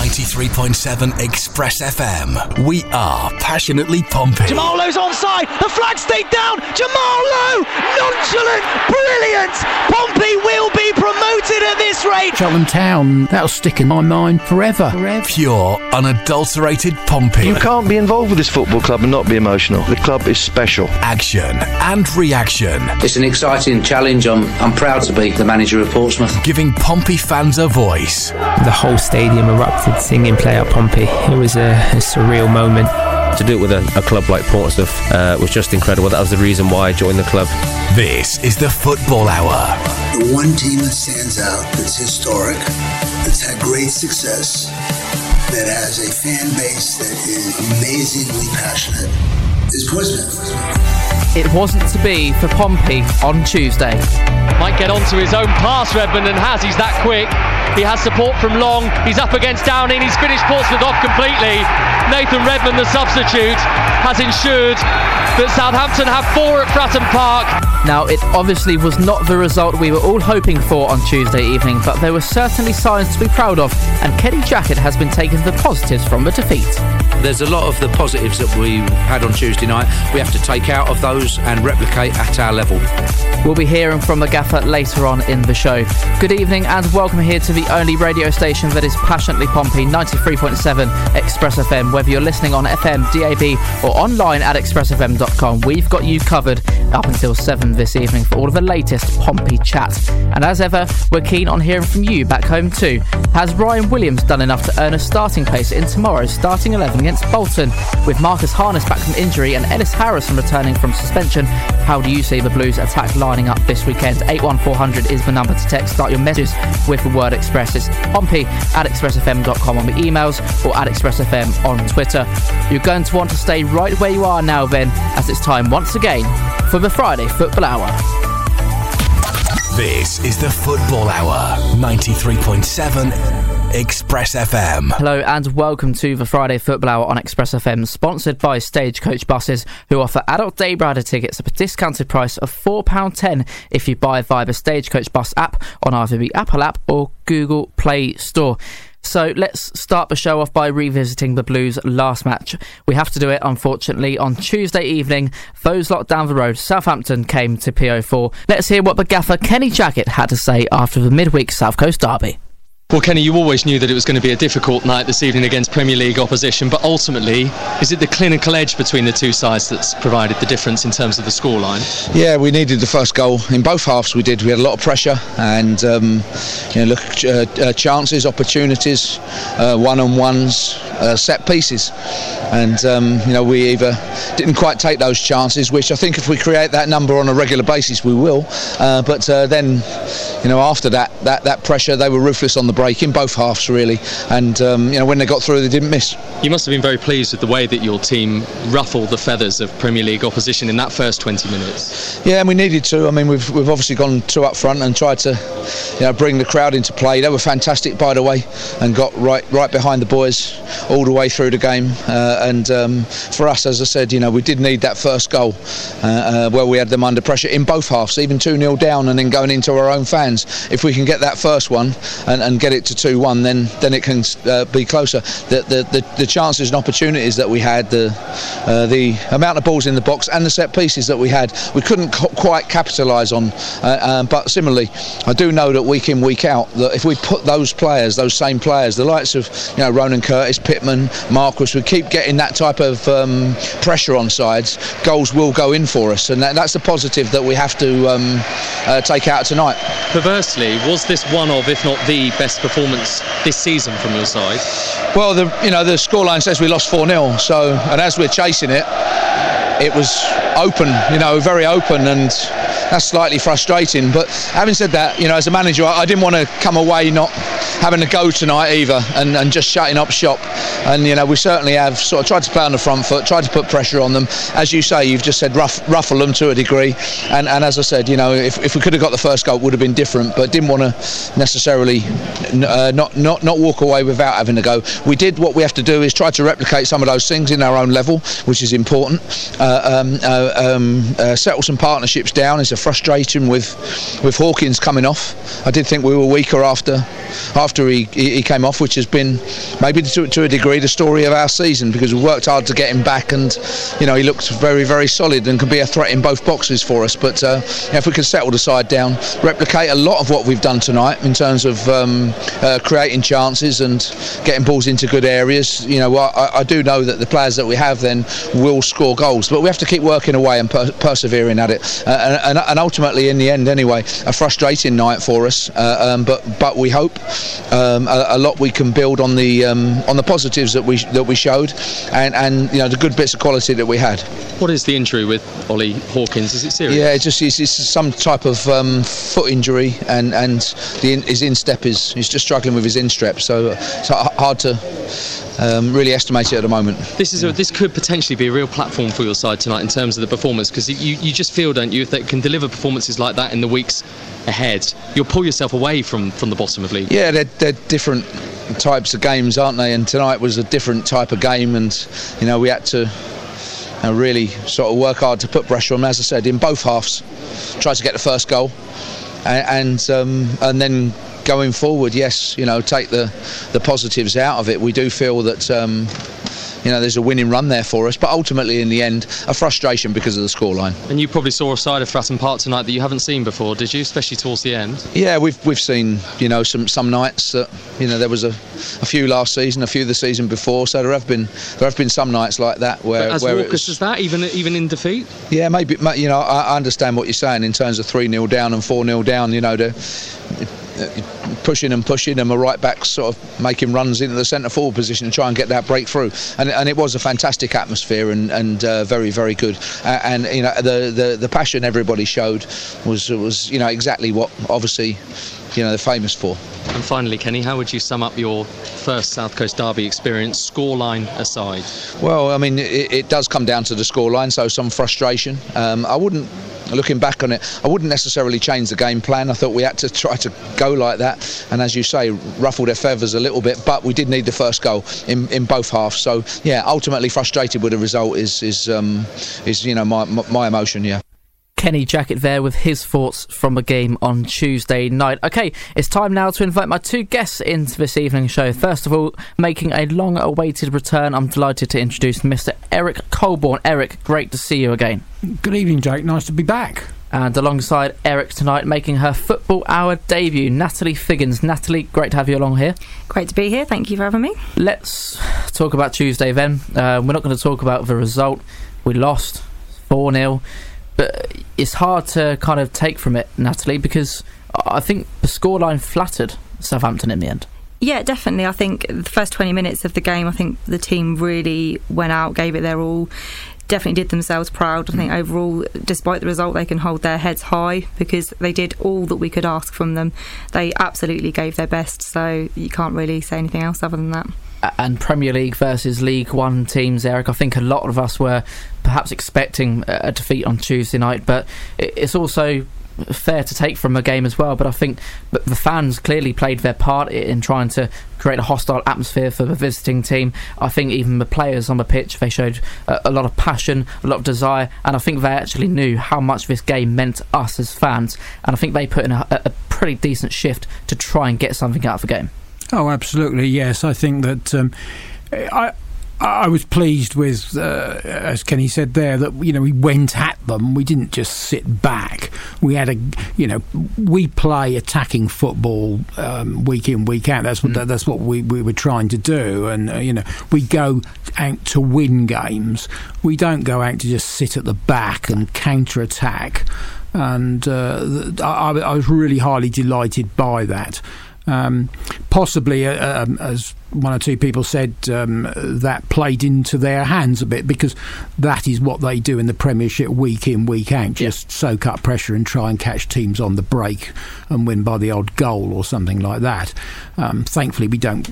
93.7 Express FM. We are passionately Pompey. Jamal Lowe's onside. The flag stayed down. Jamal Lowe, nonchalant, brilliant. Pompey will be promoted at this rate. Cheltenham Town, that'll stick in my mind forever. Pure, unadulterated Pompey. You can't be involved with this football club and not be emotional. The club is special. Action and reaction. It's an exciting challenge. I'm proud to be the manager of Portsmouth. Giving Pompey fans a voice. The whole stadium erupted singing Play Out Pompey. It was a surreal moment. To do it with a club like Portsmouth was just incredible. That was the reason why I joined the club. This is the Football Hour. The one team that stands out, that's historic, that's had great success, that has a fan base that is amazingly passionate, is Portsmouth. It wasn't to be for Pompey on Tuesday. Might get onto his own pass, Redmond, and has. He's that quick. He has support from Long. He's up against Downing. He's finished Portsmouth off completely. Nathan Redmond, the substitute, has ensured that Southampton have 4 at Fratton Park. Now, it obviously was not the result we were all hoping for on Tuesday evening, but there were certainly signs to be proud of, and Kenny Jackett has been taking the positives from the defeat. There's a lot of the positives that we had on Tuesday night. We have to take out of those and replicate at our level. We'll be hearing from the gaffer later on in the show. Good evening and welcome here to the only radio station that is passionately Pompey, 93.7 Express FM. Whether you're listening on FM, DAB or online at expressfm.com, we've got you covered up until 7 this evening for all of the latest Pompey chat. And as ever, we're keen on hearing from you back home too. Has Ryan Williams done enough to earn a starting place in tomorrow's starting 11 against Bolton? With Marcus Harness back from injury and Ellis Harrison returning from suspension, how do you see the Blues attack lining up this weekend? 81400 is the number to text. Start your messages with the word Express. It's Pompey at expressfm.com on the emails or at expressfm on Twitter. You're going to want to stay right where you are now then, as it's time once again for the Friday Football Hour. This is the Football Hour, 93.7 Express FM. Hello and welcome to the Friday Football Hour on Express FM, sponsored by Stagecoach Buses, who offer adult day rider tickets at a discounted price of £4.10 if you buy via the Stagecoach Bus app on either the Apple app or Google Play Store. So let's start the show off by revisiting the Blues' last match. We have to do it, unfortunately, on Tuesday evening. Those lot down the road, Southampton came to PO4. Let's hear what the gaffer Kenny Jackett had to say after the midweek South Coast derby. Well, Kenny, you always knew that it was going to be a difficult night this evening against Premier League opposition, but ultimately, is it the clinical edge between the two sides that's provided the difference in terms of the scoreline? Yeah, we needed the first goal. In both halves we did. We had a lot of pressure and chances, opportunities, one-on-ones, set pieces. And, we either didn't quite take those chances, which I think if we create that number on a regular basis, we will. But then, after that pressure, they were ruthless on the break in both halves, really. And, when they got through, they didn't miss. You must have been very pleased with the way that your team ruffled the feathers of Premier League opposition in that first 20 minutes. Yeah, and we needed to. I mean, we've obviously gone 2 up front and tried to, bring the crowd into play. They were fantastic, by the way, and got right behind the boys all the way through the game. And for us, as I said, we did need that first goal where we had them under pressure in both halves, even 2-0 down and then going into our own fans. If we can get that first one and get it to 2-1, then it can be closer. The chances and opportunities that we had, the amount of balls in the box and the set pieces that we had, we couldn't quite capitalise on. But similarly, I do know that week in, week out, that if we put those same players, the likes of Ronan Curtis, Pittman, Marquis, we keep getting that type of pressure on sides, goals will go in for us, and that's the positive that we have to take out tonight. Perversely, was this one of, if not the best performance this season from your side? Well, the scoreline says we lost 4-0, and as we're chasing it was open, very open, and that's slightly frustrating. But having said that, as a manager, I didn't want to come away not having a go tonight either and just shutting up shop. And we certainly have sort of tried to play on the front foot, tried to put pressure on them. As you say, you've just said ruffle them to a degree. And as I said, if we could have got the first goal, it would have been different. But didn't want to necessarily not walk away without having a go. We did what we have to do is try to replicate some of those things in our own level, which is important. Settle some partnerships down. It's a the frustration with Hawkins coming off. I did think we were weaker after he came off, which has been maybe to a degree the story of our season, because we worked hard to get him back, and he looked very, very solid and can be a threat in both boxes for us. But if we can settle the side down, replicate a lot of what we've done tonight in terms of creating chances and getting balls into good areas, I do know that the players that we have then will score goals, but we have to keep working away and persevering at it, and ultimately in the end anyway, a frustrating night for us, but we hope a lot we can build on the positives that we showed, and the good bits of quality that we had. What is the injury with Ollie Hawkins? Is it serious? Yeah, it's some type of foot injury, and his instep he's just struggling with his instep, so it's hard to really estimate it at the moment. This could potentially be a real platform for your side tonight in terms of the performance, because you just feel, don't you, if they can deliver performances like that in the weeks ahead, you'll pull yourself away from the bottom of league. Yeah, they're different types of games, aren't they? And tonight was a different type of game, and we had to really sort of work hard to put pressure on, as I said, in both halves, try to get the first goal, and then going forward, yes, take the positives out of it. We do feel that there's a winning run there for us, but ultimately in the end a frustration because of the scoreline. And you probably saw a side of Fratton Park tonight that you haven't seen before, did you, especially towards the end? Yeah, we've seen some nights that there was a few last season, a few the season before, so there have been some nights like that where as raucous as that, even in defeat. Yeah, maybe I understand what you're saying in terms of 3-0 down and 4-0 down, pushing and my right back sort of making runs into the centre forward position and try and get that breakthrough, and it was a fantastic atmosphere and very, very good, and the passion everybody showed was exactly what obviously they're famous for. And finally, Kenny, how would you sum up your first South Coast derby experience, scoreline aside? Well, I mean, it does come down to the scoreline, so some frustration. Looking back on it, I wouldn't necessarily change the game plan. I thought we had to try to go like that, and as you say, ruffle their feathers a little bit, but we did need the first goal in both halves. So yeah, ultimately frustrated with the result is my emotion. Yeah. Kenny Jackett there with his thoughts from the game on Tuesday night. Okay, it's time now to invite my two guests into this evening's show. First of all, making a long-awaited return, I'm delighted to introduce Mr. Eric Colborne. Eric, great to see you again. Good evening, Jake. Nice to be back. And alongside Eric tonight, making her Football Hour debut, Natalie Figgins. Natalie, great to have you along here. Great to be here. Thank you for having me. Let's talk about Tuesday then. We're not going to talk about the result. We lost 4-0. But it's hard to kind of take from it, Natalie, because I think the scoreline flattered Southampton in the end. Yeah, definitely. I think the first 20 minutes of the game, I think the team really went out, gave it their all, definitely did themselves proud. I think overall, despite the result, they can hold their heads high because they did all that we could ask from them. They absolutely gave their best, so you can't really say anything else other than that. And Premier League versus League One teams, Eric, I think a lot of us were perhaps expecting a defeat on Tuesday night, but it's also fair to take from a game as well. But I think the fans clearly played their part in trying to create a hostile atmosphere for the visiting team. I think even the players on the pitch, they showed a lot of passion, a lot of desire, and I think they actually knew how much this game meant to us as fans, and I think they put in a pretty decent shift to try and get something out of the game. Oh, absolutely, yes. I think that I was pleased with, as Kenny said there, that we went at them. We didn't just sit back. We had we play attacking football week in, week out. That's what we were trying to do, and we go out to win games. We don't go out to just sit at the back and counter attack. And I was really highly delighted by that. Possibly, as one or two people said, that played into their hands a bit, because that is what they do in the Premiership week in, week out, just soak up pressure and try and catch teams on the break and win by the odd goal or something like that. Thankfully, we don't,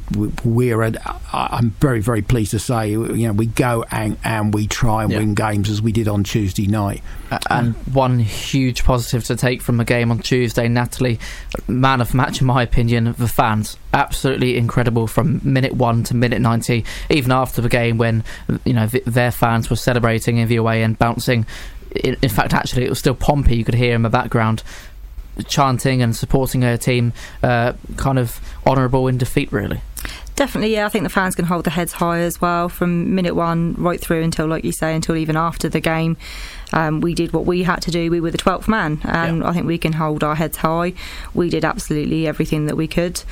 I'm very, very pleased to say, we go out and we try and win games as we did on Tuesday night. And one huge positive to take from the game on Tuesday, Natalie, man of the match in my opinion, the fans. Absolutely incredible from minute 1 to minute 90, even after the game when their fans were celebrating in the away end, bouncing. in fact, actually, it was still Pompey. You could hear in the background chanting and supporting her team, kind of honourable in defeat, really. Definitely, yeah. I think the fans can hold their heads high as well from minute one right through until, like you say, until even after the game. We did what we had to do. We were the 12th man, and I think we can hold our heads high. We did absolutely everything that we could.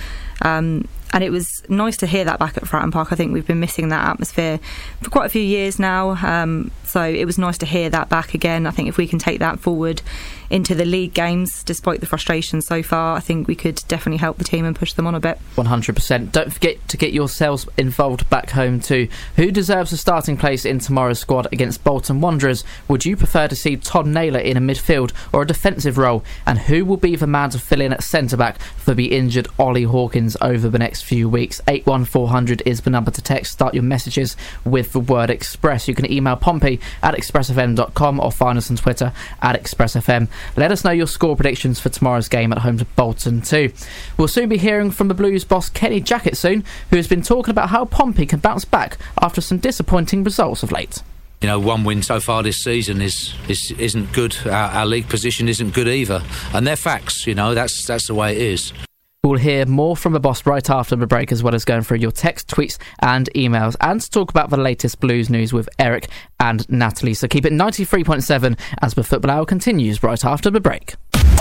And it was nice to hear that back at Fratton Park. I think we've been missing that atmosphere for quite a few years now. So it was nice to hear that back again. I think if we can take that forward into the league games, despite the frustration so far, I think we could definitely help the team and push them on a bit. 100%. Don't forget to get yourselves involved back home too. Who deserves a starting place in tomorrow's squad against Bolton Wanderers? Would you prefer to see Todd Naylor in a midfield or a defensive role? And who will be the man to fill in at centre-back for the injured Ollie Hawkins over the next few weeks? 81400 is the number to text. Start your messages with the word Express. You can email pompey@expressfm.com or find us on Twitter @expressfm. Let us know your score predictions for tomorrow's game at home to Bolton too. We'll soon be hearing from the Blues boss Kenny Jackett soon, who has been talking about how Pompey can bounce back after some disappointing results of late. You know, one win so far this season isn't good. Our league position isn't good either, and they're facts. You know, that's the way it is. We'll hear more from the boss right after the break, as well as going through your text, tweets and emails, and to talk about the latest Blues news with Eric and Natalie. So keep it 93.7 as the Football Hour continues right after the break.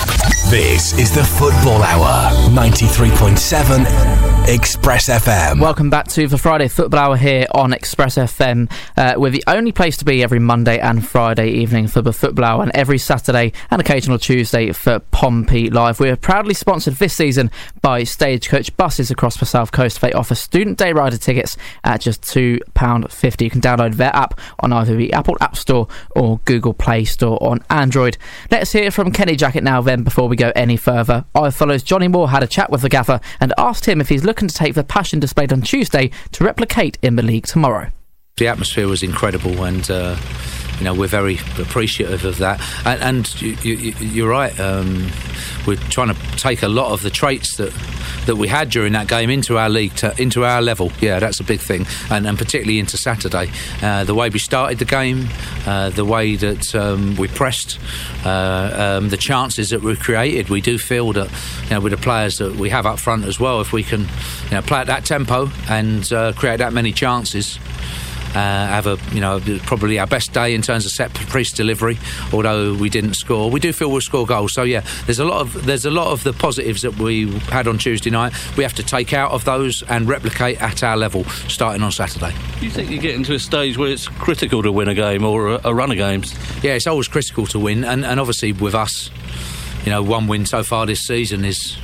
This is the Football Hour, 93.7 Express FM. Welcome back to the Friday Football Hour here on Express FM. We're the only place to be every Monday and Friday evening for the Football Hour, and every Saturday and occasional Tuesday for Pompey Live. We're proudly sponsored this season by Stagecoach Buses across the South Coast. They offer student day rider tickets at just £2.50. You can download their app on either the Apple App Store or Google Play Store on Android. Let's hear from Kenny Jackett now then before we go any further. iFollow's Johnny Moore had a chat with the gaffer and asked him if he's looking to take the passion displayed on Tuesday to replicate in the league tomorrow. The atmosphere was incredible, and you know, we're very appreciative of that. And you're right. We're trying to take a lot of the traits that we had during that game into our league, into our level. Yeah, that's a big thing, and particularly into Saturday. The way we started the game, the way that we pressed, the chances that we created. We do feel that, you know, with the players that we have up front as well, if we can, you know, play at that tempo and create that many chances. Have a, you know, probably our best day in terms of set piece delivery. Although we didn't score, we do feel we'll score goals. So yeah, there's a lot of the positives that we had on Tuesday night. We have to take out of those and replicate at our level starting on Saturday. Do you think you get into a stage where it's critical to win a game or a run of games? Yeah, it's always critical to win, and obviously with us, you know, one win so far this season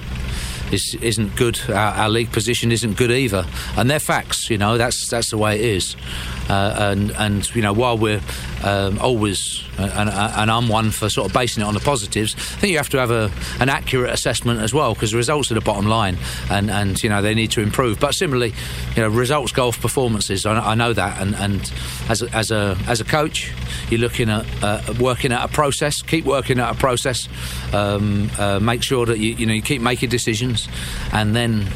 isn't good. Our league position isn't good either, and they're facts. You know, that's the way it is. And you know, while we're always and I'm one for sort of basing it on the positives, I think you have to have an accurate assessment as well, because the results are the bottom line, and you know, they need to improve. But similarly, you know, results go off performances. I know that, and as a coach, you're looking at working at a process. Keep working at a process. Make sure that you keep making decisions, and then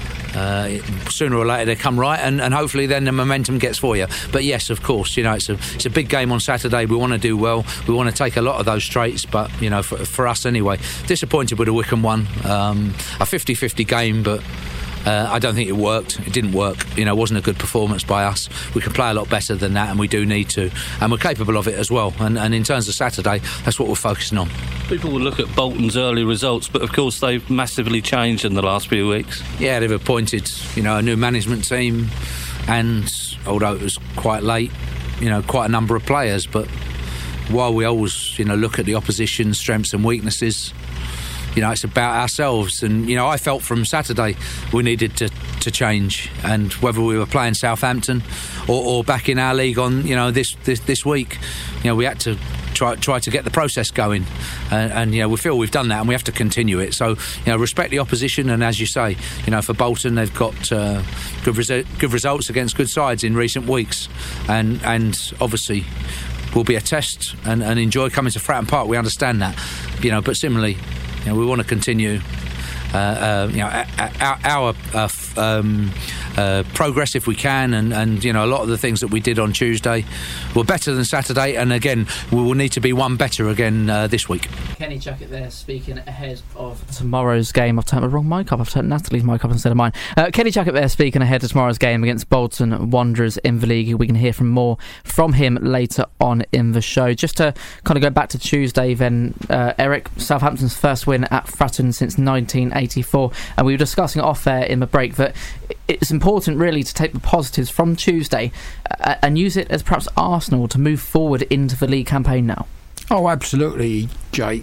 sooner or later they come right, and hopefully then the momentum gets for you. But yes, of course, you know, it's a big game on Saturday. We want to do well. We want to take a lot of those traits, but you know, for us anyway, disappointed with the Wycombe one. A 50-50 game, but I don't think it worked. It didn't work. You know, it wasn't a good performance by us. We can play a lot better than that, and we do need to, and we're capable of it as well. And in terms of Saturday, that's what we're focusing on. People will look at Bolton's early results, but of course they've massively changed in the last few weeks. Yeah, they've appointed, you know, a new management team, and although it was quite late, you know, quite a number of players. But while we always, you know, look at the opposition's strengths and weaknesses, you know, it's about ourselves. And you know, I felt from Saturday we needed to change, and whether we were playing Southampton or back in our league on, you know, this week, you know, we had to try to get the process going, and you know, we feel we've done that, and we have to continue it. So, you know, respect the opposition, and as you say, you know, for Bolton, they've got good results against good sides in recent weeks, and obviously will be a test, and enjoy coming to Fratton Park. We understand that, you know, but similarly, you know, we want to continue, you know, our progress if we can, and a lot of the things that we did on Tuesday were better than Saturday, and again we will need to be one better again this week. Kenny Jackett there speaking ahead of tomorrow's game. I've turned my wrong mic up. I've turned Natalie's mic up instead of mine. Kenny Jackett there speaking ahead of tomorrow's game against Bolton Wanderers in the league. We can hear more from him later on in the show. Just to kind of go back to Tuesday then, Eric, Southampton's first win at Fratton since 1984, and we were discussing off air in the break that it's important really to take the positives from Tuesday and use it as perhaps Arsenal to move forward into the league campaign now. Oh, absolutely, Jake.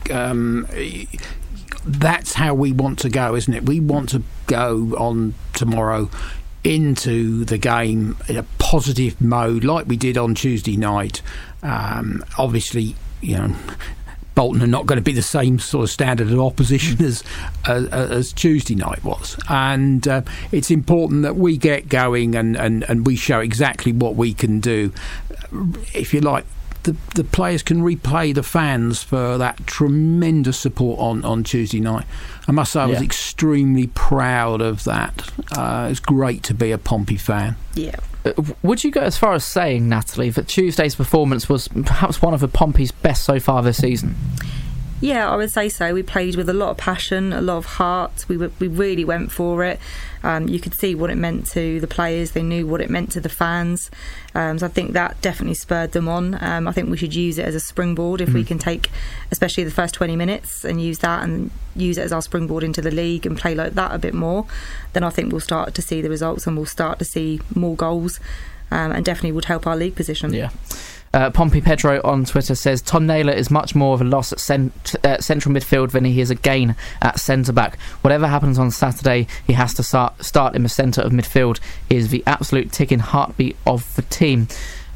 That's how we want to go, isn't it? We want to go on tomorrow into the game in a positive mode like we did on Tuesday night. Obviously, Bolton are not going to be the same sort of standard of opposition as Tuesday night was, and it's important that we get going and we show exactly what we can do. If you like, the players can repay the fans for that tremendous support on Tuesday night. I must say I was extremely proud of that. It's great to be a Pompey fan. Yeah. Would you go as far as saying, Natalie, that Tuesday's performance was perhaps one of the Pompey's best so far this season? Yeah, I would say so. We played with a lot of passion, a lot of heart. We really went for it. You could see what it meant to the players. They knew what it meant to the fans. So I think that definitely spurred them on. I think we should use it as a springboard if we can take, especially the first 20 minutes, and use that and use it as our springboard into the league and play like that a bit more. Then I think we'll start to see the results and we'll start to see more goals, and definitely would help our league position. Yeah. Pompey Pedro on Twitter says Tom Naylor is much more of a loss at central midfield than he is a gain at centre-back. Whatever happens on Saturday, he has to start in the centre of midfield. He is the absolute ticking heartbeat of the team.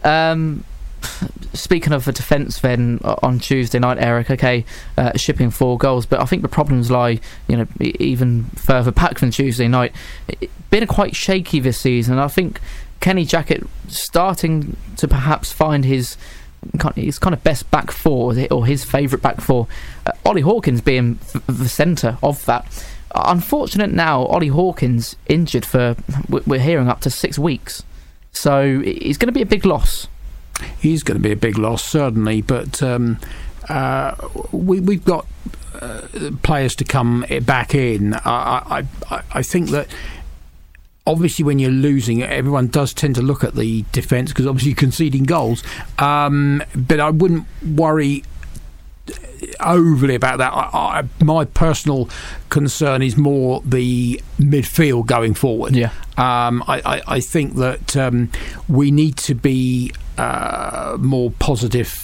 Speaking of the defence then, on Tuesday night, Eric, shipping 4 goals, but I think the problems lie even further back than Tuesday night. It's been quite shaky this season, and I think Kenny Jackett starting to perhaps find his kind of best back four, or his favourite back four. Ollie Hawkins being the centre of that. Unfortunate now, Ollie Hawkins injured for, we're hearing, up to 6 weeks. So he's going to be a big loss. He's going to be a big loss, certainly, but we've got players to come back in. I think that obviously when you're losing, everyone does tend to look at the defence because obviously you're conceding goals, but I wouldn't worry overly about that. My personal concern is more the midfield going forward. I think that we need to be more positive,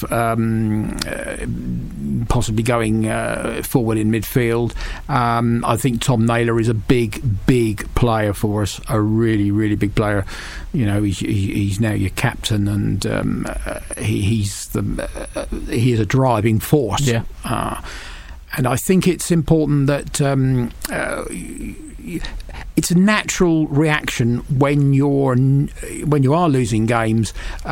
possibly going forward in midfield. I think Tom Naylor is a big player for us, a really big player. He's now your captain, and he is a driving force. And I think it's important that it's a natural reaction when you are losing games.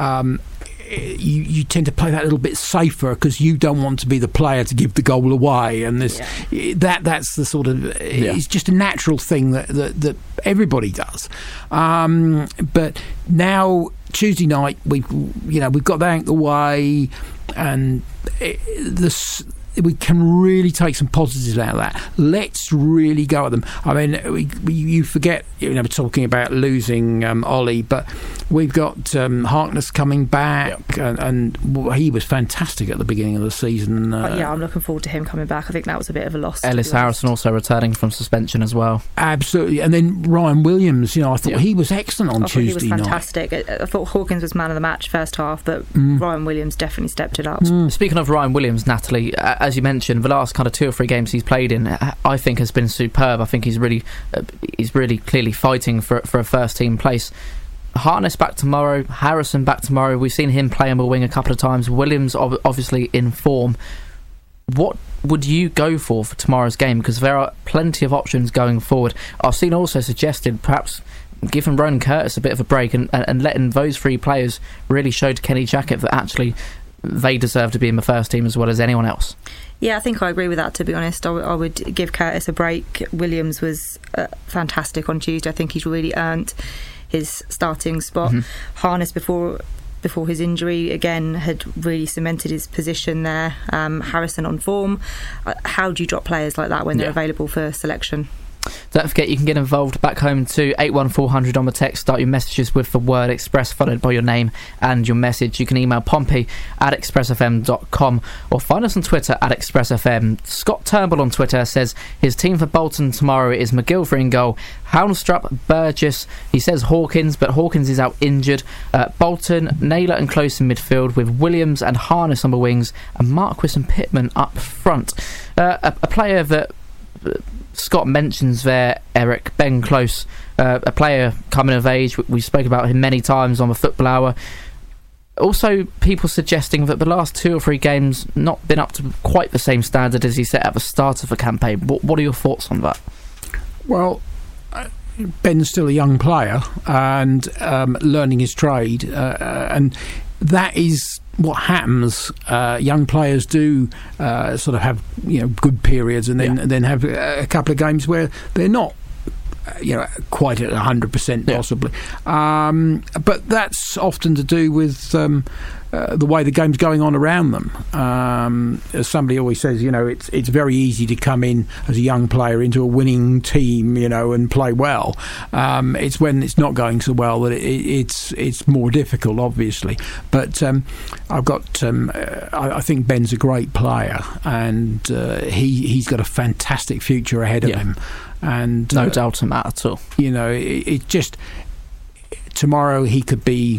You tend to play that a little bit safer because you don't want to be the player to give the goal away, and that's the sort of it's just a natural thing that everybody does. But now Tuesday night we've got that out of the way, and we can really take some positives out of that. Let's really go at them. I mean, you forget, we're talking about losing Ollie, but we've got Harkness coming back, and he was fantastic at the beginning of the season. I'm looking forward to him coming back. I think that was a bit of a loss. Ellis Harrison also returning from suspension as well. Absolutely. And then Ryan Williams, I thought he was excellent on Tuesday night. He was fantastic. I thought Hawkins was man of the match first half, but Ryan Williams definitely stepped it up. Speaking of Ryan Williams, Natalie, as you mentioned, the last kind of 2 or 3 games he's played in, I think has been superb. I think he's really clearly fighting for a first team place. Harkness back tomorrow, Harrison back tomorrow. We've seen him play on the wing a couple of times. Williams obviously in form. What would you go for tomorrow's game? Because there are plenty of options going forward. I've seen also suggested perhaps giving Ronan Curtis a bit of a break and letting those 3 players really show to Kenny Jackett that actually they deserve to be in the first team as well as anyone else. Yeah, I think I agree with that, to be honest. I would give Curtis a break. Williams was fantastic on Tuesday. I think he's really earned his starting spot. Harness, before his injury, again, had really cemented his position there. Harrison on form. How do you drop players like that when they're available for selection? Don't forget you can get involved back home to 81400 on the text. Start your messages with the word Express followed by your name and your message. You can email pompey@expressfm.com or find us on Twitter @expressfm. Scott Turnbull on Twitter says his team for Bolton tomorrow is McGilvray in goal, Houndstrup, Burgess, he says Hawkins, but Hawkins is out injured, Bolton, Naylor and Close in midfield with Williams and Harness on the wings and Marquis and Pittman up front. A player that Scott mentions there, Eric, Ben Close, a player coming of age. We spoke about him many times on the Football Hour. Also, people suggesting that the last 2 or 3 games not been up to quite the same standard as he set at the start of the campaign. What are your thoughts on that? Well, Ben's still a young player and learning his trade, and that is what happens. Young players do sort of have good periods, and then have a couple of games where they're not quite at 100% possibly. But that's often to do with the way the game's going on around them. As somebody always says, it's very easy to come in as a young player into a winning team, and play well. It's when it's not going so well that it's more difficult, obviously. But I've got, I think Ben's a great player, and he's got a fantastic future ahead of him. And no doubt in that at all. It just, tomorrow he could be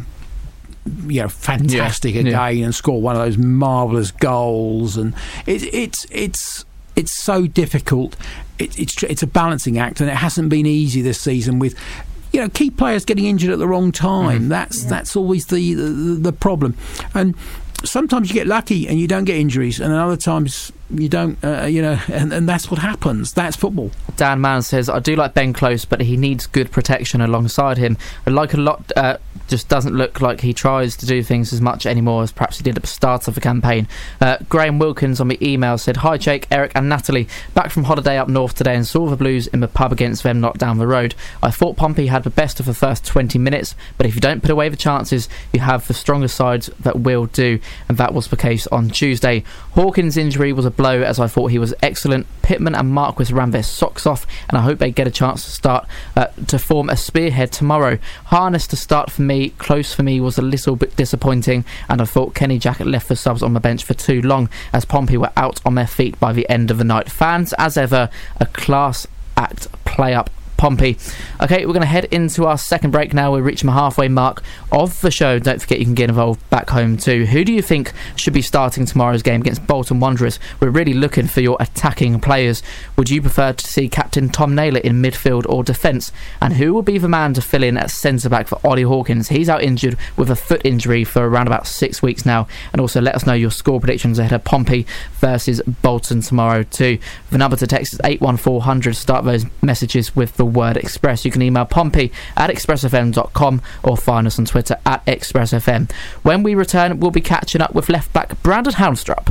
fantastic again and score one of those marvellous goals, and it's so difficult. It's a balancing act, and it hasn't been easy this season with key players getting injured at the wrong time. That's always the problem, and sometimes you get lucky and you don't get injuries, and other times you don't, and that's what happens. That's football. Dan Mann says, I do like Ben Close, but he needs good protection alongside him. I like a lot, just doesn't look like he tries to do things as much anymore as perhaps he did at the start of the campaign. Graham Wilkins on the email said, hi Jake, Eric and Natalie, back from holiday up north today and saw the Blues in the pub against them not down the road. I thought Pompey had the best of the first 20 minutes, but if you don't put away the chances, you have the stronger sides that will do, and that was the case on Tuesday. Hawkins' injury was a blow, as I thought he was excellent. Pittman and Marquis ran their socks off, and I hope they get a chance to start to form a spearhead tomorrow. Harness to start for me, Close for me was a little bit disappointing, and I thought Kenny Jackett left the subs on the bench for too long as Pompey were out on their feet by the end of the night. Fans, as ever, a class act play up Pompey. Okay, we're going to head into our second break now. We're reaching the halfway mark of the show. Don't forget you can get involved back home too. Who do you think should be starting tomorrow's game against Bolton Wanderers? We're really looking for your attacking players. Would you prefer to see Captain Tom Naylor in midfield or defence? And who will be the man to fill in at centre-back for Ollie Hawkins? He's out injured with a foot injury for around about 6 weeks now. And also let us know your score predictions ahead of Pompey versus Bolton tomorrow too. The number to text is 81400. Start those messages with the word Express. You can email pompey@expressfm.com or find us on Twitter @expressfm. When we return, we'll be catching up with left back Brandon Houndstrup.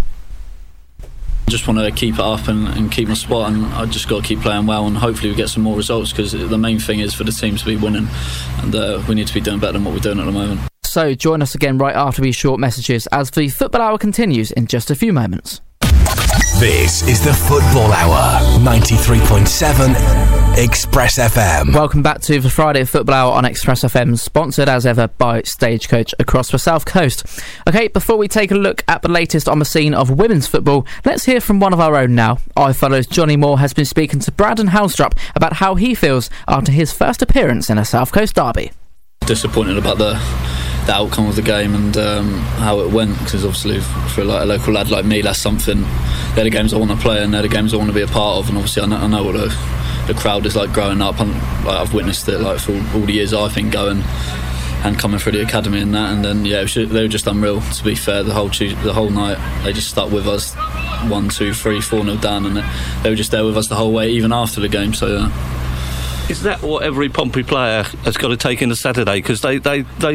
Just want to keep it up and keep my spot, and I just got to keep playing well, and hopefully we get some more results, because the main thing is for the team to be winning, and we need to be doing better than what we're doing at the moment. So join us again right after these short messages as the Football Hour continues in just a few moments. This is the Football Hour, 93.7 Express FM. Welcome back to the Friday Football Hour on Express FM, sponsored as ever by Stagecoach across the South Coast. Okay, before we take a look at the latest on the scene of women's football, let's hear from one of our own now. iFollow's Johnny Moore has been speaking to Brandon Houndstrup about how he feels after his first appearance in a South Coast derby. Disappointed about the outcome of the game and how it went, because obviously for a local lad like me, that's something, they're the games I want to play and they're the games I want to be a part of, and obviously I know what the crowd is like growing up, and I've witnessed it like for all the years I've been going and coming through the academy and that, and then they were just unreal, to be fair. The whole night they just stuck with us, 1, 2, 3, 4-0 down, and they were just there with us the whole way, even after the game. So is that what every Pompey player has got to take into Saturday? Because they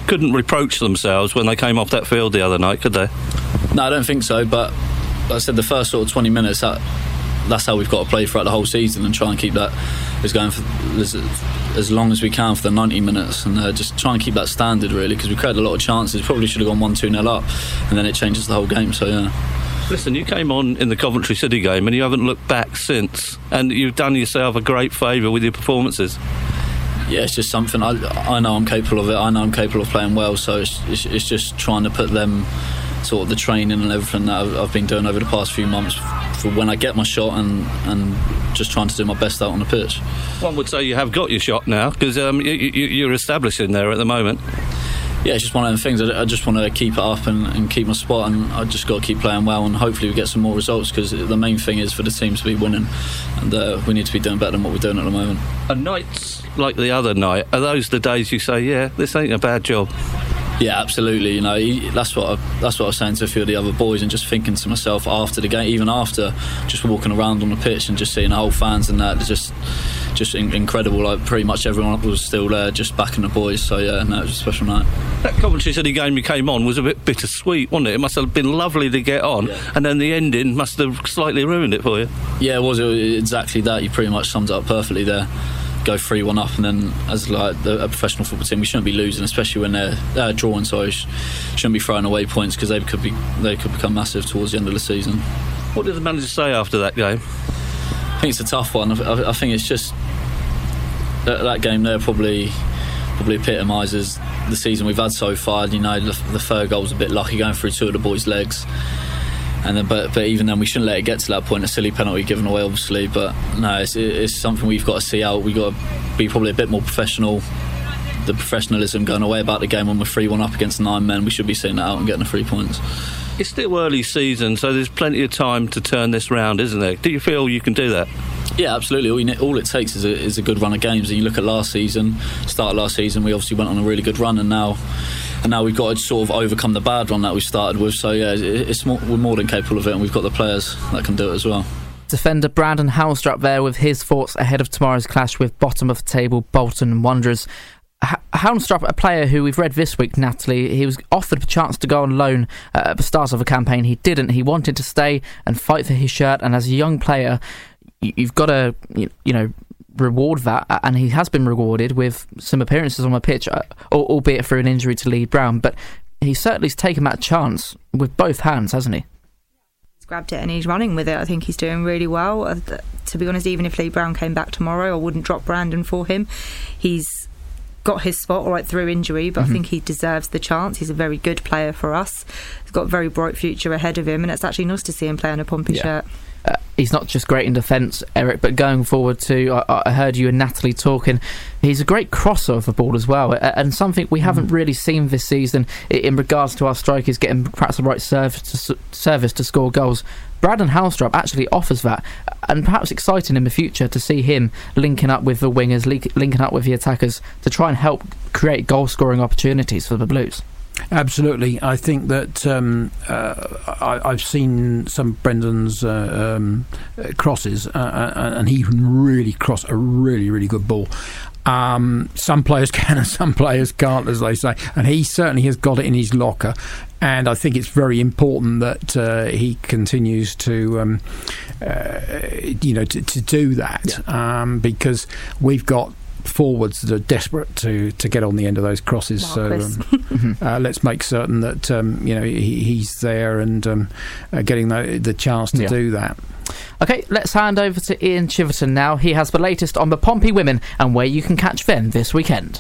couldn't reproach themselves when they came off that field the other night, could they? No, I don't think so, but like I said, the first sort of 20 minutes, that's how we've got to play throughout the whole season and try and keep that going for as long as we can for the 90 minutes and just try and keep that standard, really, because we created a lot of chances. Probably should have gone 1-2-0 up, and then it changes the whole game, so yeah. Listen, you came on in the Coventry City game and you haven't looked back since, and you've done yourself a great favour with your performances. Yeah, it's just something I know I'm capable of it. I know I'm capable of playing well, so it's just trying to put them sort of the training and everything that I've been doing over the past few months for when I get my shot and just trying to do my best out on the pitch. One would say you have got your shot now, because you're established in there at the moment. Yeah, it's just one of them things. I just want to keep it up and keep my spot, and I just got to keep playing well, and hopefully we get some more results, because the main thing is for the team to be winning, and we need to be doing better than what we're doing at the moment. And nights like the other night, are those the days you say, yeah, this ain't a bad job? Yeah, absolutely. You know, that's what I was saying to a few of the other boys, and just thinking to myself after the game, even after, just walking around on the pitch and just seeing the whole fans and that, just incredible. Like, pretty much everyone was still there, just backing the boys. So yeah, no, it was a special night. That Coventry City game you came on was a bit bittersweet, wasn't it? It must have been lovely to get on, and then the ending must have slightly ruined it for you. Yeah, it was exactly that. You pretty much summed it up perfectly there. Go 3-1 up, and then as like a professional football team, we shouldn't be losing, especially when they're drawing. So shouldn't be throwing away points, because they could become massive towards the end of the season. What did the manager say after that game? I think it's a tough one. I think it's just that game there probably epitomises the season we've had so far. You know, the third goal was a bit lucky, going through two of the boys' legs. And then, but even then, we shouldn't let it get to that point. A silly penalty given away, obviously. But no, it's something we've got to see out. We've got to be probably a bit more professional. The professionalism going away about the game when we're 3-1 up against 9 men. We should be seeing that out and getting the 3 points. It's still early season, so there's plenty of time to turn this round, isn't there? Do you feel you can do that? Yeah, absolutely. All it takes is a good run of games. And you look at last season, start of last season, we obviously went on a really good run, and now we've got to sort of overcome the bad run that we started with. So yeah, we're more than capable of it, and we've got the players that can do it as well. Defender Brandon Halstrup there with his thoughts ahead of tomorrow's clash with bottom of the table Bolton Wanderers. Halstrup, a player who we've read this week, Natalie, he was offered a chance to go on loan at the start of the campaign. He didn't. He wanted to stay and fight for his shirt, and as a young player, you've got to, reward that, and he has been rewarded with some appearances on the pitch, albeit through an injury to Lee Brown, but he certainly's taken that chance with both hands, hasn't he? He's grabbed it and he's running with it. I think he's doing really well. To be honest, even if Lee Brown came back tomorrow, I wouldn't drop Brandon for him. He's got his spot right through injury, but I think he deserves the chance. He's a very good player for us. He's got a very bright future ahead of him, and it's actually nice to see him play on a Pompey shirt. He's not just great in defence, Eric, but going forward too, I heard you and Natalie talking, he's a great crosser of the ball as well, and something we haven't really seen this season in regards to our strikers getting perhaps the right service to score goals. Brandon Halstrup actually offers that, and perhaps exciting in the future to see him linking up with the wingers, linking up with the attackers to try and help create goal-scoring opportunities for the Blues. Absolutely. I think that I've seen some of Brendan's crosses, and he can really cross a really, really good ball. Some players can and some players can't, as they say, and he certainly has got it in his locker, and I think it's very important that he continues to to do that, because we've got forwards that are desperate to get on the end of those crosses. Marcus. So let's make certain that he's there and getting the chance to do that. Okay, let's hand over to Ian Chiverton now. He has the latest on the Pompey women and where you can catch them this weekend.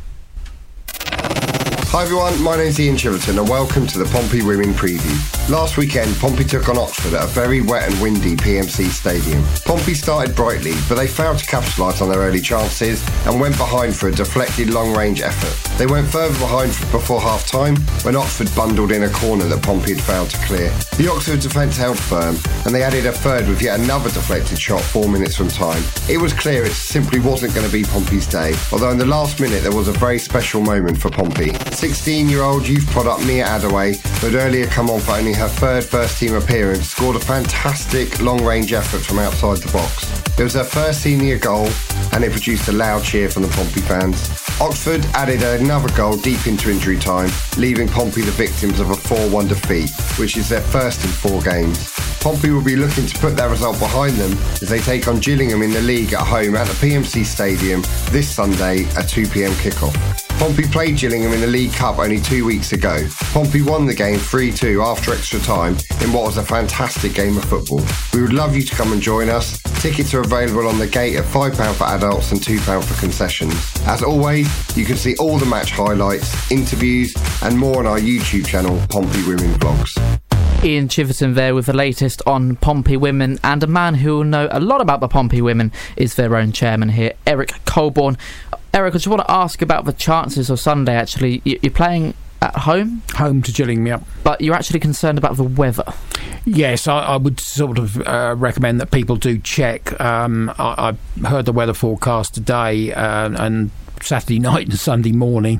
Hi everyone, my name's Ian Chiverton and welcome to the Pompey Women Preview. Last weekend, Pompey took on Oxford at a very wet and windy PMC Stadium. Pompey started brightly, but they failed to capitalise on their early chances and went behind for a deflected long-range effort. They went further behind before half-time when Oxford bundled in a corner that Pompey had failed to clear. The Oxford defence held firm and they added a third with yet another deflected shot 4 minutes from time. It was clear it simply wasn't going to be Pompey's day, although in the last minute there was a very special moment for Pompey. 16-year-old youth product Mia Adaway, who had earlier come on for only her third first-team appearance, scored a fantastic long-range effort from outside the box. It was her first senior goal, and it produced a loud cheer from the Pompey fans. Oxford added another goal deep into injury time, leaving Pompey the victims of a 4-1 defeat, which is their first in 4 games. Pompey will be looking to put that result behind them as they take on Gillingham in the league at home at the PMC Stadium this Sunday at 2 p.m. kickoff. Pompey played Gillingham in the League Cup only 2 weeks ago. Pompey won the game 3-2 after extra time in what was a fantastic game of football. We would love you to come and join us. Tickets are available on the gate at £5 for adults and £2 for concessions. As always, you can see all the match highlights, interviews and more on our YouTube channel, Pompey Women Vlogs. Ian Chiverton there with the latest on Pompey Women, and a man who will know a lot about the Pompey Women is their own chairman here, Eric Colborne. Eric, I just want to ask about the chances of Sunday, actually. You're playing at home? Home to Gillingham, yeah. But you're actually concerned about the weather? Yes, I would sort of recommend that people do check. I heard the weather forecast today, and Saturday night and Sunday morning,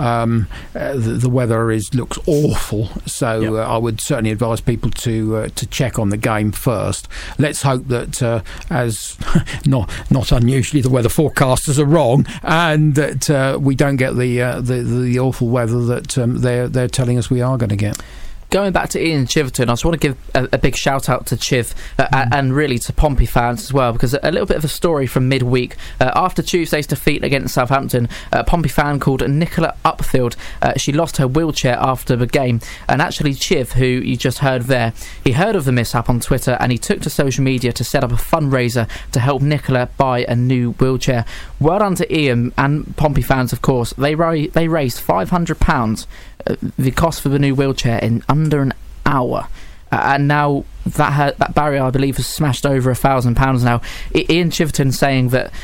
the weather looks awful. So I would certainly advise people to check on the game first. Let's hope that, as not unusually, the weather forecasters are wrong, and that we don't get the awful weather that they're telling us we are going to get. Going back to Ian Chiverton, I just want to give a big shout out to Chiv and really to Pompey fans as well, because a little bit of a story from midweek. After Tuesday's defeat against Southampton, a Pompey fan called Nicola Upfield, she lost her wheelchair after the game, and actually Chiv, who you just heard there, he heard of the mishap on Twitter and he took to social media to set up a fundraiser to help Nicola buy a new wheelchair. Well done to Ian and Pompey fans, of course. They raised £500, the cost for the new wheelchair, in under an hour, and now that barrier, I believe, has smashed over £1,000 now. Ian Chiverton saying that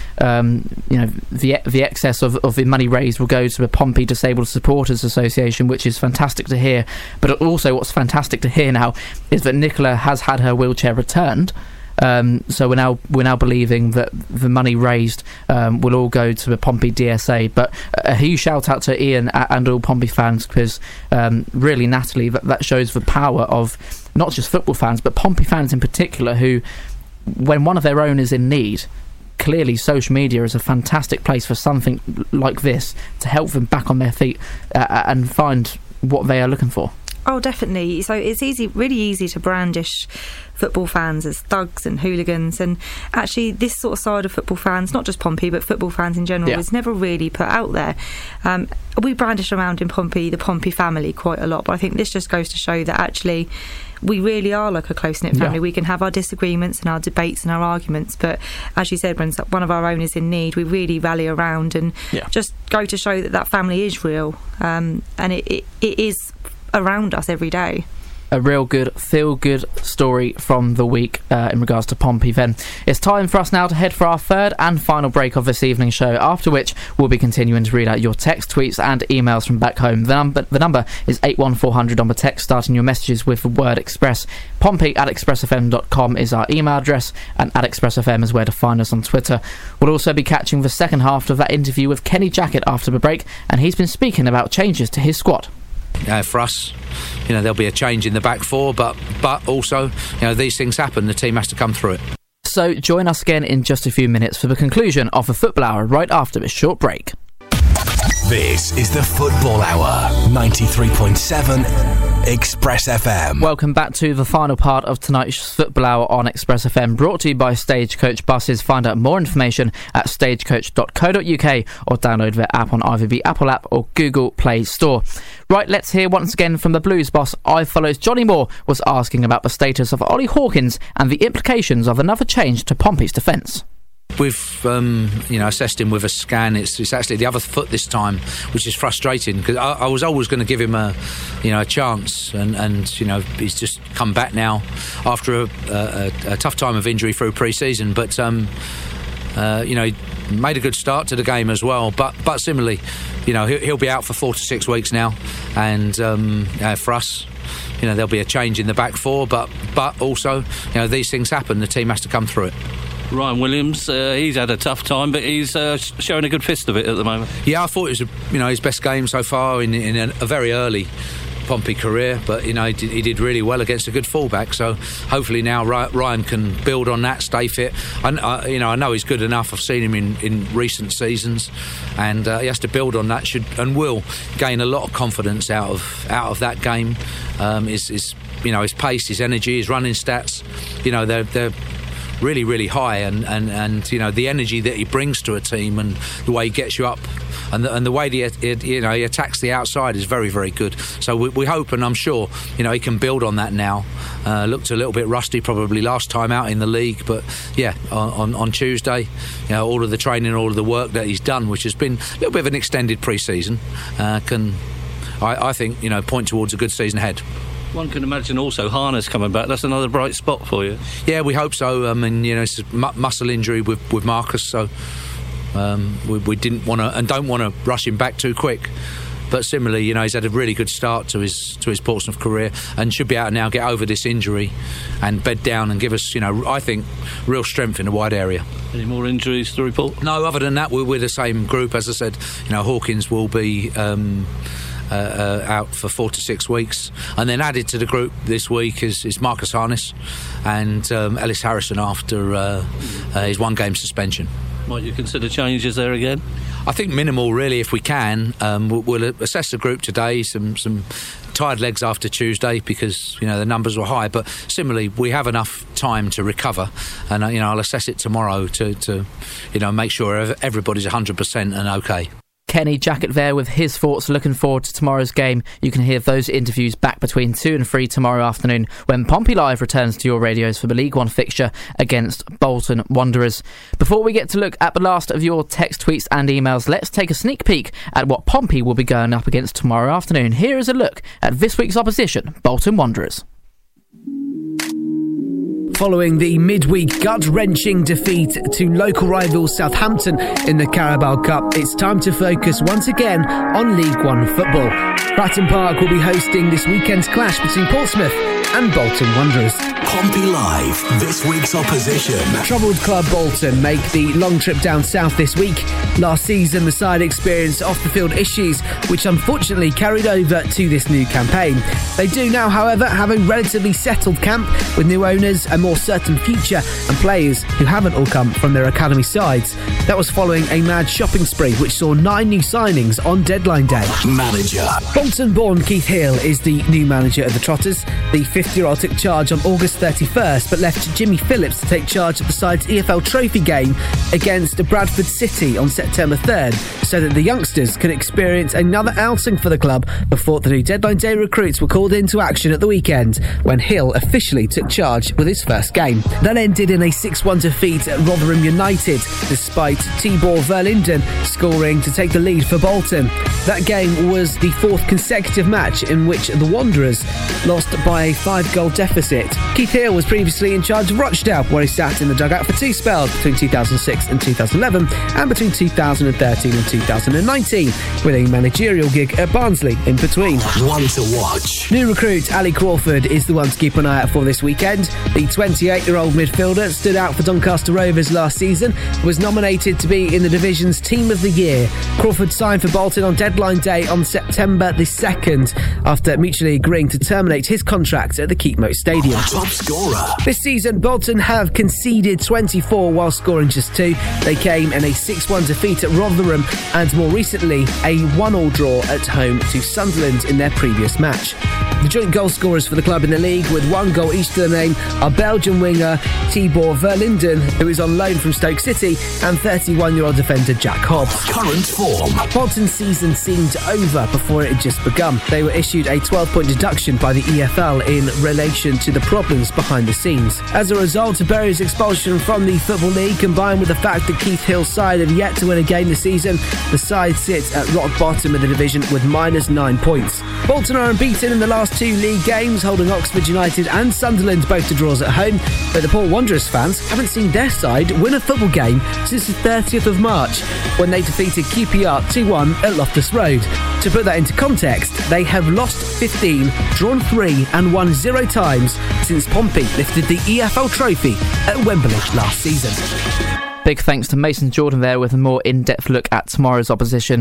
the excess of the money raised will go to the Pompey Disabled Supporters Association, which is fantastic to hear. But also, what's fantastic to hear now is that Nicola has had her wheelchair returned. So we're now believing that the money raised will all go to the Pompey DSA. But a huge shout out to Ian and all Pompey fans, because really, Natalie, that shows the power of not just football fans but Pompey fans in particular, who, when one of their own is in need, clearly social media is a fantastic place for something like this to help them back on their feet and find what they are looking for. Oh, definitely. So it's really easy to brandish football fans as thugs and hooligans, and actually this sort of side of football fans, not just Pompey but football fans in general, is never really put out there. We brandish around in Pompey the Pompey family quite a lot, but I think this just goes to show that actually we really are like a close-knit family. We can have our disagreements and our debates and our arguments, but as you said, when one of our own is in need, we really rally around and just go to show that family is real, and it is around us every day. A real good, feel-good story from the week in regards to Pompey then. It's time for us now to head for our third and final break of this evening's show, after which we'll be continuing to read out your text, tweets and emails from back home. The number is 81400 on the text, starting your messages with the word Express. Pompey@expressfm.com is our email address, and @expressfm is where to find us on Twitter. We'll also be catching the second half of that interview with Kenny Jackett after the break, and he's been speaking about changes to his squad. For us, there'll be a change in the back four, but also, these things happen. The team has to come through it. So join us again in just a few minutes for the conclusion of the Football Hour right after this short break. This is the Football Hour, 93.7 Express FM. Welcome back to the final part of tonight's Football Hour on Express FM, brought to you by Stagecoach Buses. Find out more information at stagecoach.co.uk or download their app on either the Apple app or Google Play Store. Right, let's hear once again from the Blues boss. iFollow's Johnny Moore was asking about the status of Ollie Hawkins and the implications of another change to Pompey's defence. We've assessed him with a scan. It's actually the other foot this time, which is frustrating, because I was always going to give him a chance, and he's just come back now after a tough time of injury through pre-season, but he made a good start to the game as well, but similarly, he'll be out for 4 to 6 weeks now, and for us, there'll be a change in the back four, but also, these things happen. The team has to come through it. Ryan Williams, he's had a tough time, but he's showing a good fist of it at the moment. Yeah, I thought it was his best game so far in a very early Pompey career, but he did really well against a good fullback. So hopefully now Ryan can build on that, stay fit. I know he's good enough. I've seen him in recent seasons, and he has to build on that. And will gain a lot of confidence out of that game. His pace, his energy, his running stats. They're really, really high, and the energy that he brings to a team and the way he gets you up and the way he attacks the outside is very, very good. So we hope, and I'm sure he can build on that now. Looked a little bit rusty probably last time out in the league, but yeah, on Tuesday, all of the training, all of the work that he's done, which has been a little bit of an extended pre-season, can I think point towards a good season ahead. One can imagine also Harness coming back. That's another bright spot for you. Yeah, we hope so. It's a muscle injury with Marcus, so we didn't want to and don't want to rush him back too quick. But similarly, he's had a really good start to his Portsmouth career and should be able to now get over this injury and bed down and give us, I think, real strength in a wide area. Any more injuries to report? No, other than that, we're the same group. As I said, Hawkins will be out for 4 to 6 weeks, and then added to the group this week is Marcus Harness and Ellis Harrison after his 1-game suspension. Might you consider changes there again? I think minimal, really, if we can. We'll assess the group today. Some tired legs after Tuesday because the numbers were high, but similarly we have enough time to recover, and I'll assess it tomorrow to make sure everybody's 100% and okay. Kenny Jackett there with his thoughts, looking forward to tomorrow's game. You can hear those interviews back between 2 and 3 tomorrow afternoon when Pompey Live returns to your radios for the League One fixture against Bolton Wanderers. Before we get to look at the last of your text, tweets and emails, let's take a sneak peek at what Pompey will be going up against tomorrow afternoon. Here is a look at this week's opposition, Bolton Wanderers. Following the midweek gut-wrenching defeat to local rivals Southampton in the Carabao Cup, it's time to focus once again on League One football. Fratton Park will be hosting this weekend's clash between Portsmouth and Bolton Wanderers. Pompey Live, this week's opposition. Troubled club Bolton make the long trip down south this week. Last season, the side experienced off-the-field issues, which unfortunately carried over to this new campaign. They do now, however, have a relatively settled camp with new owners, a more certain future, and players who haven't all come from their academy sides. That was following a mad shopping spree, which saw 9 new signings on deadline day. Manager. Bolton-born Keith Hill is the new manager of the Trotters. The 50-year-old took charge on August 31st, but left Jimmy Phillips to take charge of the side's EFL Trophy game against Bradford City on September 3rd, so that the youngsters can experience another outing for the club before the new deadline day recruits were called into action at the weekend, when Hill officially took charge with his first game. That ended in a 6-1 defeat at Rotherham United, despite Tibor Verlinden scoring to take the lead for Bolton. That game was the 4th consecutive match in which the Wanderers lost by a 5-goal deficit. Keith Hill was previously in charge of Rochdale, where he sat in the dugout for 2 spells between 2006 and 2011 and between 2013 and 2019, with a managerial gig at Barnsley in between. One to watch. New recruit Ali Crawford is the one to keep an eye out for this weekend. The 28-year-old midfielder stood out for Doncaster Rovers last season, was nominated to be in the division's Team of the Year. Crawford signed for Bolton on deadline day on September the 2nd, after mutually agreeing to terminate his contract at the Keepmoat Stadium. Top scorer. This season, Bolton have conceded 24 while scoring just 2. They came in a 6-1 defeat at Rotherham and more recently a 1-1 draw at home to Sunderland in their previous match. The joint goal scorers for the club in the league, with 1 goal each to their name, are Belgian winger Tibor Verlinden, who is on loan from Stoke City, and 31-year-old defender Jack Hobbs. Current form. Bolton's season seemed over before it had just begun. They were issued a 12-point deduction by the EFL in relation to the problems behind the scenes. As a result, Bury's expulsion from the Football League, combined with the fact that Keith Hill's side have yet to win a game this season, the side sits at rock bottom of the division with -9 points. Bolton are unbeaten in the last 2 league games, holding Oxford United and Sunderland both to draws at home, but the Port Wanderers fans haven't seen their side win a football game since the 30th of March, when they defeated QPR 2-1 at Loftus Road. To put that into context, they have lost 15, drawn 3 and won 0 times since Pompey lifted the EFL Trophy at Wembley last season. Big thanks to Mason Jordan there with a more in-depth look at tomorrow's opposition.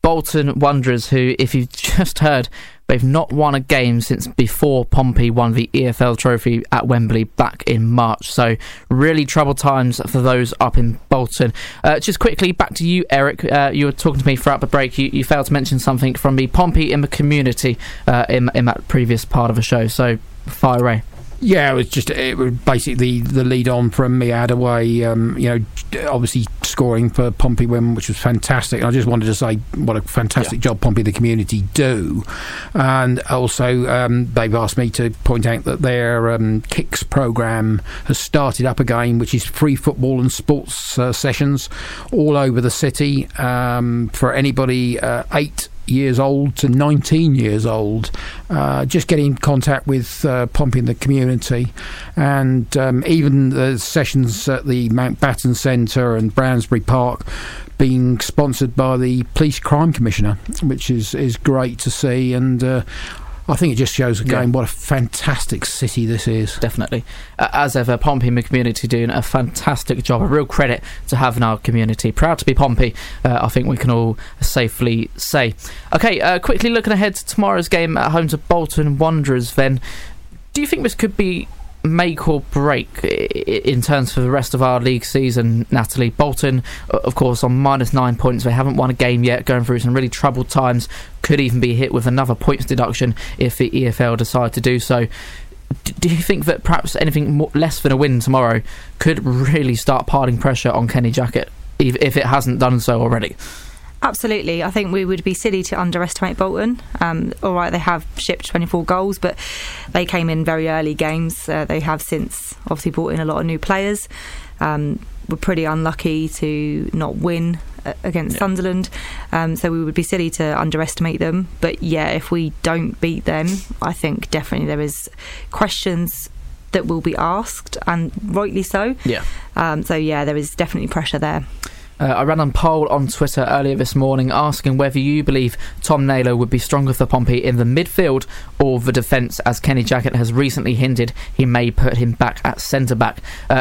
Bolton Wanderers, who, if you've just heard, they've not won a game since before Pompey won the EFL trophy at Wembley back in March. So really troubled times for those up in Bolton. Just quickly, back to you, Eric. You were talking to me throughout the break. You failed to mention something from the Pompey in the community in that previous part of the show. So fire away. Yeah, it was basically the lead on from Miad away, obviously scoring for Pompey Women, which was fantastic. I just wanted to say what a fantastic job Pompey the community do. And also, they've asked me to point out that their Kicks programme has started up again, which is free football and sports sessions all over the city for anybody 8 years old to 19 years old. Just get in contact with Pompey in the community, and even the sessions at the Mountbatten Centre and Brownsbury Park being sponsored by the Police Crime Commissioner, which is great to see. And I think it just shows again what a fantastic city this is. Definitely. As ever, Pompey in the community doing a fantastic job. A real credit to have in our community. Proud to be Pompey, I think we can all safely say. Okay, quickly looking ahead to tomorrow's game at home to Bolton Wanderers then. Do you think this could be make or break in terms for the rest of our league season, Natalie? Bolton, of course, on -9 points. They haven't won a game yet, going through some really troubled times. Could even be hit with another points deduction if the EFL decide to do so. Do you think that perhaps anything less than a win tomorrow could really start piling pressure on Kenny Jackett, if it hasn't done so already? Absolutely. I think we would be silly to underestimate Bolton. All right, they have shipped 24 goals, but they came in very early games. They have since obviously brought in a lot of new players. We're pretty unlucky to not win against Sunderland, so we would be silly to underestimate them. But yeah, if we don't beat them, I think definitely there is questions that will be asked, and rightly so. So yeah, there is definitely pressure there. I ran a poll on Twitter earlier this morning asking whether you believe Tom Naylor would be stronger for Pompey in the midfield or the defence, as Kenny Jackett has recently hinted he may put him back at centre-back.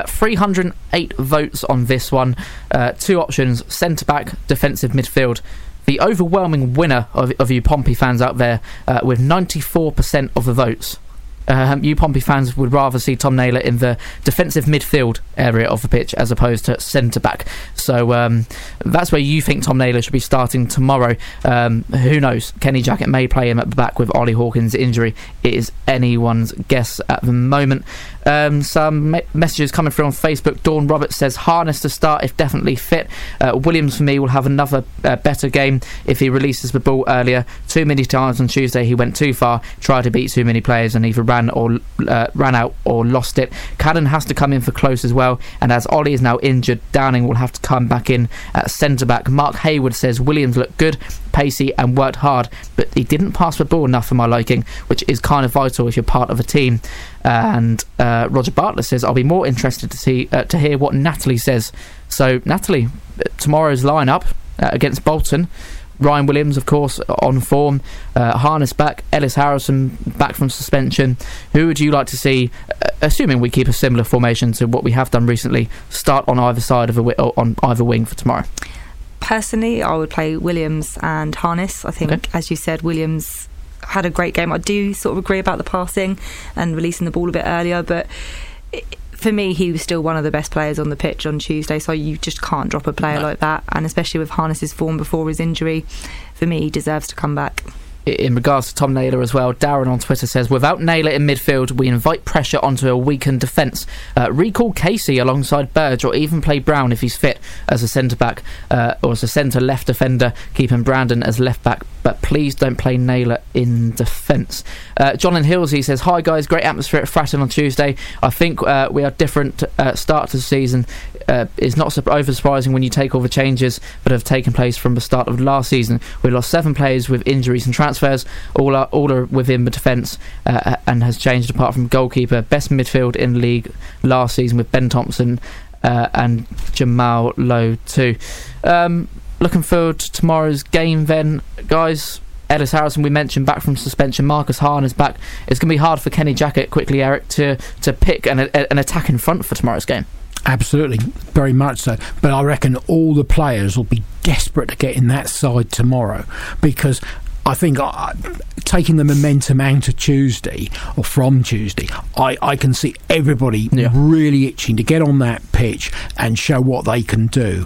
308 votes on this one. Two options: centre-back, defensive midfield. The overwhelming winner of you Pompey fans out there, with 94% of the votes. You Pompey fans would rather see Tom Naylor in the defensive midfield area of the pitch as opposed to centre-back. So that's where you think Tom Naylor should be starting tomorrow. Who knows? Kenny Jackett may play him at the back with Ollie Hawkins' injury. It is anyone's guess at the moment. Some messages coming through on Facebook. Dawn Roberts says Harness to start if definitely fit. Williams for me will have another better game if he releases the ball earlier. Too many times on Tuesday he went too far, tried to beat too many players and either ran out or lost it. Cadden has to come in for Close as well, and as Ollie is now injured, Downing will have to come back in at centre-back. Mark Hayward says Williams looked good, pacey and worked hard, but he didn't pass the ball enough for my liking, which is kind of vital if you're part of a team. And Roger Bartlett says I'll be more interested to hear what Natalie says. So Natalie, tomorrow's lineup against Bolton: Ryan Williams, of course, on form, Harness back, Ellis Harrison back from suspension. Who would you like to see, assuming we keep a similar formation to what we have done recently, start on either side of on either wing for tomorrow? Personally, I would play Williams and Harness. I think, as you said, Williams had a great game. I do sort of agree about the passing and releasing the ball a bit earlier, but for me, he was still one of the best players on the pitch on Tuesday, so you just can't drop a player like that, and especially with Harness's form before his injury, for me, he deserves to come back. In regards to Tom Naylor as well, Darren on Twitter says, without Naylor in midfield, we invite pressure onto a weakened defence. Recall Casey alongside Burge, or even play Brown if he's fit as a centre-back, or as a centre-left defender, keeping Brandon as left-back, but please don't play Naylor in defence. John in Hillsey says, hi guys, great atmosphere at Fratton on Tuesday. I think we are different start to the season. Is not over surprising when you take all the changes that have taken place from the start of last season. We lost 7 players with injuries and transfers. All are within the defence, and has changed apart from goalkeeper. Best midfield in the league last season with Ben Thompson and Jamal Lowe too. Looking forward to tomorrow's game then, guys. Ellis Harrison, we mentioned, back from suspension. Marcus Harness back. It's going to be hard for Kenny Jackett, quickly, Eric, to pick an attack in front for tomorrow's game. Absolutely, very much so. But I reckon all the players will be desperate to get in that side tomorrow, because I think taking the momentum out of Tuesday, or from Tuesday, I can see everybody really itching to get on that pitch and show what they can do.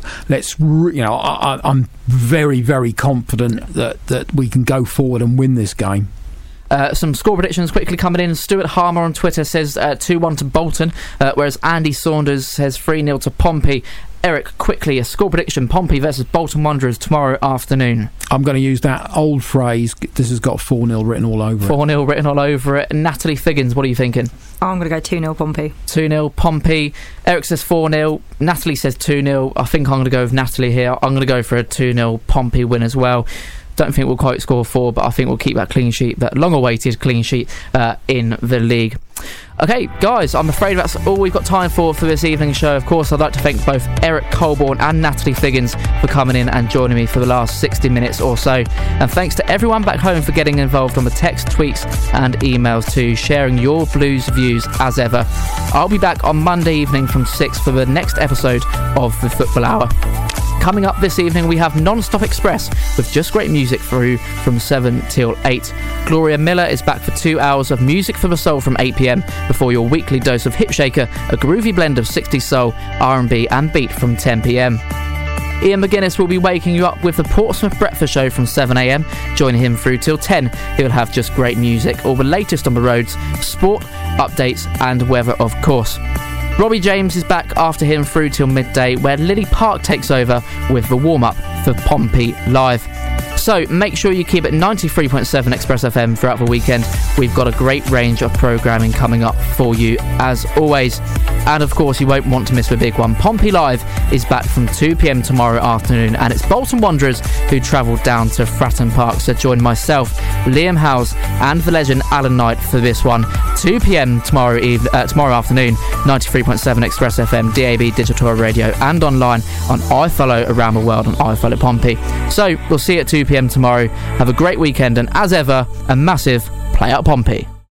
I'm very, very confident that we can go forward and win this game. Some score predictions quickly coming in. Stuart Harmer on Twitter says 2-1 to Bolton, whereas Andy Saunders says 3-0 to Pompey. Eric, quickly, a score prediction: Pompey versus Bolton Wanderers tomorrow afternoon. I'm going to use that old phrase. This has got 4-0 written all over it. 4-0 written all over it. Natalie Figgins, what are you thinking? I'm going to go 2-0 Pompey. 2-0 Pompey. Eric says 4-0. Natalie says 2-0. I think I'm going to go with Natalie here. I'm going to go for a 2-0 Pompey win as well. Don't think we'll quite score 4, but I think we'll keep that clean sheet, that long-awaited clean sheet in the league. Okay, guys, I'm afraid that's all we've got time for this evening's show. Of course, I'd like to thank both Eric Colborne and Natalie Figgins for coming in and joining me for the last 60 minutes or so. And thanks to everyone back home for getting involved on the text, tweets and emails too, sharing your Blues views as ever. I'll be back on Monday evening from 6 for the next episode of the Football Hour. Coming up this evening, we have Non-Stop Express with just great music through from 7 till 8. Gloria Miller is back for 2 hours of music for the soul from 8 p.m. before your weekly dose of Hip Shaker, a groovy blend of 60s soul, R&B and beat from 10 p.m. Ian McGuinness will be waking you up with the Portsmouth Breakfast Show from 7 a.m. Join him through till 10. He'll have just great music, all the latest on the roads, sport, updates and weather, of course. Robbie James is back after him through till midday, where Lily Park takes over with the warm-up for Pompey Live. So make sure you keep it 93.7 Express FM throughout the weekend. We've got a great range of programming coming up for you as always. And of course you won't want to miss the big one. Pompey Live is back from 2 p.m. tomorrow afternoon, and it's Bolton Wanderers who travelled down to Fratton Park. So join myself, Liam Howes and the legend Alan Knight for this one. 2 p.m. tomorrow afternoon, 93.7 Express FM, DAB Digital Radio and online on iFollow around the world on iFollow Pompey. So we'll see you at 2 p.m. tomorrow. Have a great weekend, and as ever, a massive play out Pompey.